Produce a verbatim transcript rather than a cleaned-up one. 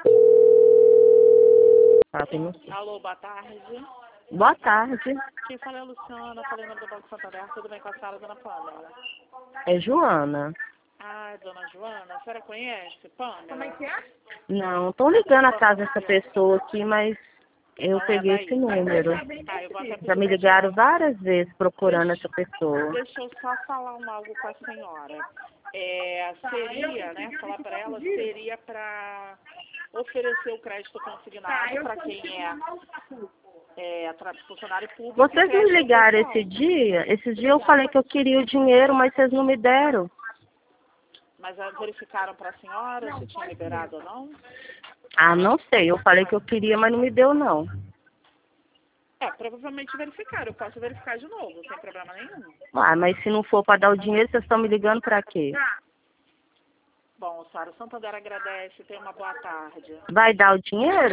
Ah, tem um- Alô, boa tarde. Boa tarde. Quem fala é a Luciana, falei em nome do Banco Santander. Tudo bem com a senhora, dona Pâmela? É Joana. Ah, dona Joana, a senhora conhece Pâmela? Como é que é? Não, tô ligando a casa dessa pessoa aqui, mas eu Não é peguei daí. esse número. Tá, eu vou até Já pedir me pra ligaram senhora. várias vezes procurando essa pessoa. Deixa eu só falar um algo com a senhora. É, seria, né, falar para ela, seria para oferecer o crédito consignado para quem é, é tra- funcionário público. e Vocês me crédito ligaram pessoal. esse dia? Esse dia eu falei que eu queria o dinheiro, mas vocês não me deram. Mas ah, verificaram para a senhora se tinha liberado ou não? Ah, não sei. Eu falei que eu queria, mas não me deu, não. É, provavelmente verificaram. Eu posso verificar de novo, sem problema nenhum. Ah, mas se não for para dar o dinheiro, vocês estão me ligando para quê? Bom, senhora, o Santander agradece. Tenha uma boa tarde. Vai dar o dinheiro?